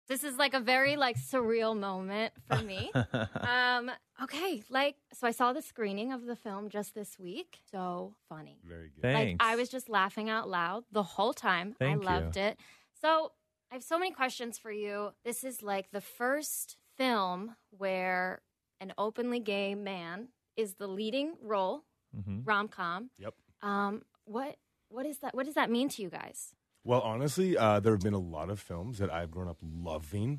This is like a very like surreal moment for me. Okay, so I saw the screening of the film just this week. So funny. Very good. Thanks. Like I was just laughing out loud the whole time. Thank I loved it. So I have so many questions for you. This is like the first film where an openly gay man is the leading role, rom-com. Yep. What is that? What does that mean to you guys? Well, honestly, there have been a lot of films that I've grown up loving.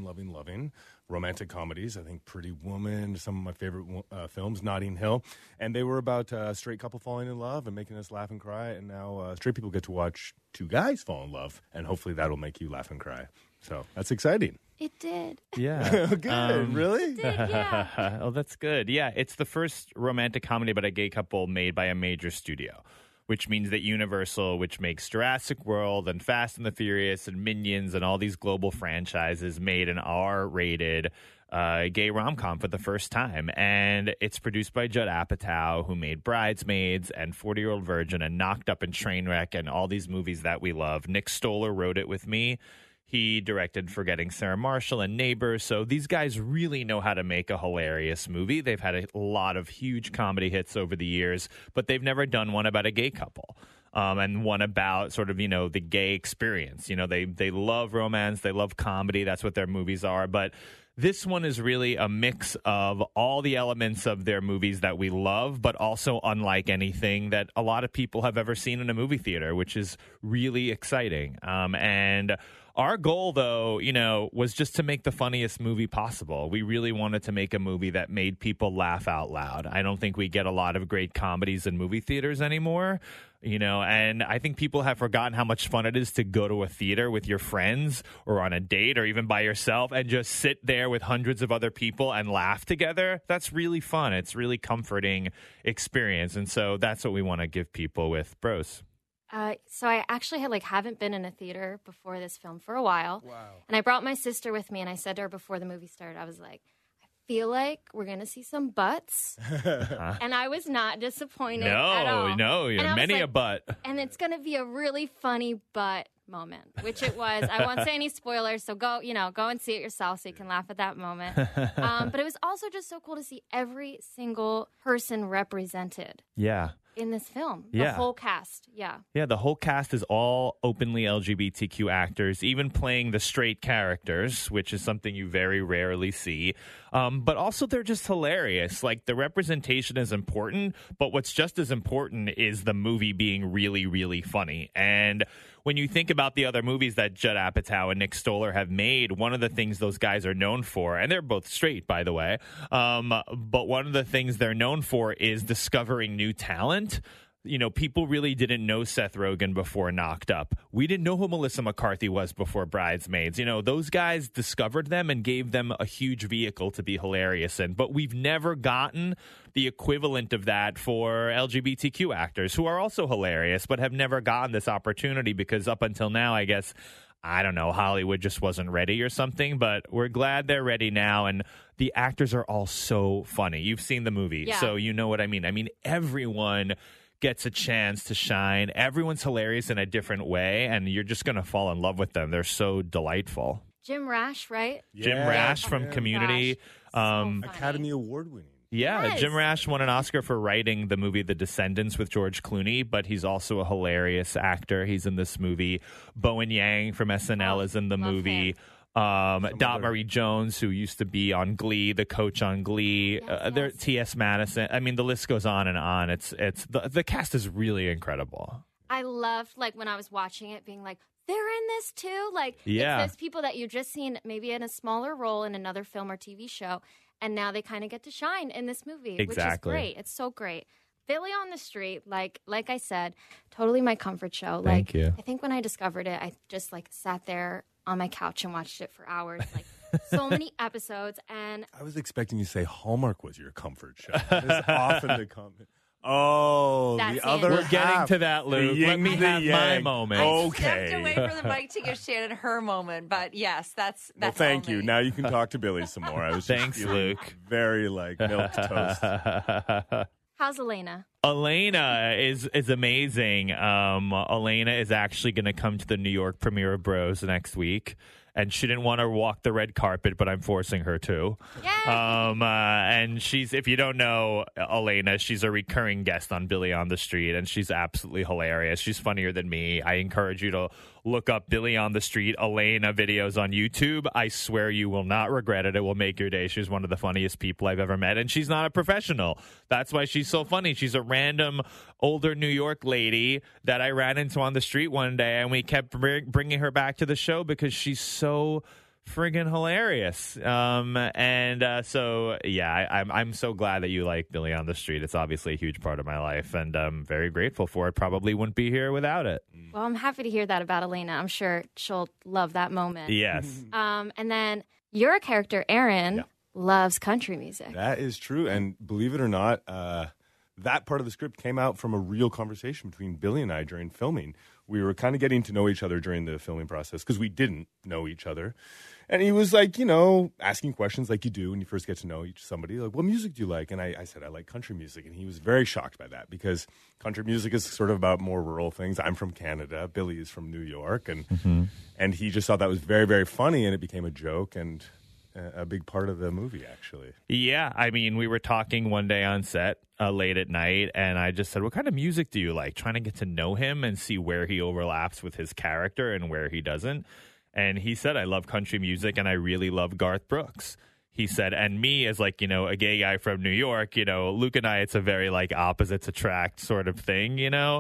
Romantic comedies. I think Pretty Woman, some of my favorite films, Notting Hill. And they were about a straight couple falling in love and making us laugh and cry. And now straight people get to watch two guys fall in love. And hopefully that'll make you laugh and cry. So that's exciting. It did. Yeah. Good. Really? It did, yeah. Oh, that's good. Yeah, it's the first romantic comedy about a gay couple made by a major studio, which means that Universal, which makes Jurassic World and Fast and the Furious and Minions and all these global franchises, made an R-rated gay rom-com for the first time. And it's produced by Judd Apatow, who made Bridesmaids and 40-Year-Old Virgin and Knocked Up and Trainwreck and all these movies that we love. Nick Stoller wrote it with me. He directed Forgetting Sarah Marshall and Neighbors. So these guys really know how to make a hilarious movie. They've had a lot of huge comedy hits over the years, but they've never done one about a gay couple. And one about sort of, the gay experience. They love romance. They love comedy. That's what their movies are. But this one is really a mix of all the elements of their movies that we love, but also unlike anything that a lot of people have ever seen in a movie theater, which is really exciting. And our goal, though, was just to make the funniest movie possible. We really wanted to make a movie that made people laugh out loud. I don't think we get a lot of great comedies in movie theaters anymore, and I think people have forgotten how much fun it is to go to a theater with your friends or on a date or even by yourself and just sit there with hundreds of other people and laugh together. That's really fun. It's really comforting experience. And so that's what we want to give people with Bros. So I actually haven't been in a theater before this film for a while. Wow. And I brought my sister with me, and I said to her before the movie started, I was like, I feel like we're going to see some butts. And I was not disappointed at all. No, many a butt. And it's going to be a really funny butt moment, which it was. I won't say any spoilers, so go and see it yourself so you can laugh at that moment. But it was also just so cool to see every single person represented. Yeah. In this film. Yeah. The whole cast. Yeah. Yeah, the whole cast is all openly LGBTQ actors, even playing the straight characters, which is something you very rarely see. But also they're just hilarious. Like, the representation is important, but what's just as important is the movie being really, really funny. And when you think about the other movies that Judd Apatow and Nick Stoller have made, one of the things those guys are known for, and they're both straight, by the way, but one of the things they're known for is discovering new talent. People really didn't know Seth Rogen before Knocked Up. We didn't know who Melissa McCarthy was before Bridesmaids. Those guys discovered them and gave them a huge vehicle to be hilarious in. But we've never gotten the equivalent of that for LGBTQ actors who are also hilarious, but have never gotten this opportunity because up until now, I guess, I don't know, Hollywood just wasn't ready or something. But we're glad they're ready now. And the actors are all so funny. You've seen the movie, so you know what I mean. I mean, everyone gets a chance to shine. Everyone's hilarious in a different way, and you're just going to fall in love with them. They're so delightful. Jim Rash, right? Jim Rash from Community. Academy Award winning. Yeah, Yes. Jim Rash won an Oscar for writing the movie The Descendants with George Clooney, but he's also a hilarious actor. He's in this movie. Bowen Yang from SNL is in the movie. Dot Marie Jones, who used to be on Glee, the coach on Glee, Yes. T.S. Madison. I mean, the list goes on and on. It's the cast is really incredible. I loved, when I was watching it, being like, they're in this too? Yeah. It's those people that you've just seen maybe in a smaller role in another film or TV show, and now they kind of get to shine in this movie, Exactly. which is great. It's so great. Billy on the Street, like I said, totally my comfort show. Thank you. I think when I discovered it, I just sat there on my couch and watched it for hours. So many episodes, and I was expecting you to say Hallmark was your comfort show. It's often the comment. Oh, That's the other it. We're half. getting to that, Luke. The Let me yin, the have my yang. moment. Okay. Stepped away from the mic to give Shannon her moment, but yes, that's Well, thank all you. me. Now you can talk to Billy some more. I was just Thanks, feeling Luke. very milk toast. how's Elena? Elena is amazing. Elena is actually going to come to the New York premiere of Bros next week. and she didn't want to walk the red carpet, but I'm forcing her to. Yay! And she's, if you don't know Elena, she's a recurring guest on Billy on the Street, and she's absolutely hilarious. She's funnier than me. I encourage you to look up Billy on the Street, Elena videos on YouTube. I swear you will not regret it. It will make your day. She's one of the funniest people I've ever met, and she's not a professional. That's why she's so funny. She's a random older New York lady that I ran into on the street one day, and we kept bringing her back to the show because she's so friggin' hilarious. So yeah, I'm so glad that you like Billy on the Street. It's obviously a huge part of my life, and I'm very grateful for it. Probably wouldn't be here without it. Well, I'm happy to hear that about Elena. I'm sure she'll love that moment. Yes. And then your character, Aaron, loves country music. That is true. And believe it or not, that part of the script came out from a real conversation between Billy and I during filming. We were kind of getting to know each other during the filming process because we didn't know each other. And he was like, asking questions like you do when you first get to know somebody. Like, what music do you like? And I said, I like country music. And he was very shocked by that because country music is sort of about more rural things. I'm from Canada. Billy is from New York. And he just thought that was very, very funny. And it became a joke and a big part of the movie, actually. Yeah. I mean, we were talking one day on set late at night, and I just said, what kind of music do you like? Trying to get to know him and see where he overlaps with his character and where he doesn't. And he said, I love country music, and I really love Garth Brooks. He said, and me as like, a gay guy from New York, Luke and I, it's a very like opposites attract sort of thing,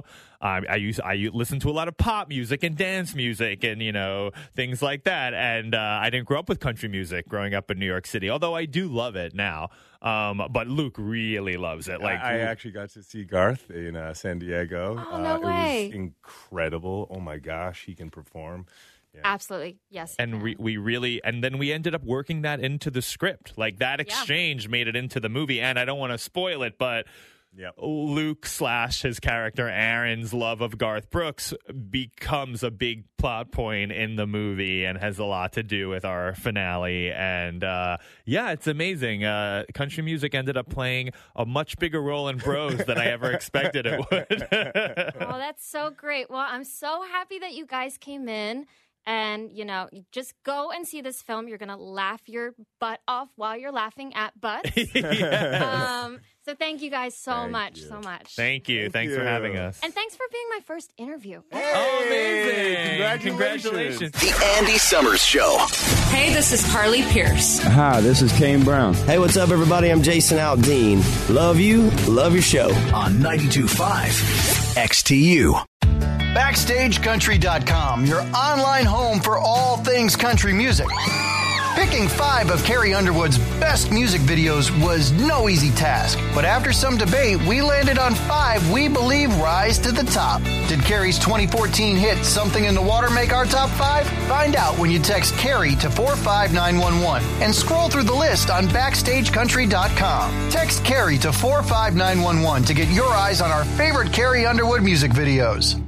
I listen to a lot of pop music and dance music and, things like that. And I didn't grow up with country music growing up in New York City, although I do love it now. But Luke really loves it. Like I actually got to see Garth in San Diego. Oh, no way. It was incredible. Oh, my gosh, he can perform. Yeah. Absolutely. Yes. And we really, and then we ended up working that into the script. Like that exchange made it into the movie. And I don't want to spoil it, but Luke / his character Aaron's love of Garth Brooks becomes a big plot point in the movie and has a lot to do with our finale. And it's amazing. Country music ended up playing a much bigger role in Bros than I ever expected it would. Oh, that's so great. Well, I'm so happy that you guys came in. And, you just go and see this film. You're going to laugh your butt off while you're laughing at butts. So thank you guys so much. Thank you. Thanks for having us. And thanks for being my first interview. Hey, oh, amazing. Congratulations. The Andy Summers Show. Hey, this is Carly Pierce. Hi, this is Kane Brown. Hey, what's up, everybody? I'm Jason Aldean. Love you. Love your show. On 92.5 XTU. BackstageCountry.com, your online home for all things country music. Picking 5 of Carrie Underwood's best music videos was no easy task, but after some debate, we landed on 5 we believe rise to the top. Did Carrie's 2014 hit Something in the Water make our top 5? Find out when you text Carrie to 45911 and scroll through the list on BackstageCountry.com. Text Carrie to 45911 to get your eyes on our favorite Carrie Underwood music videos.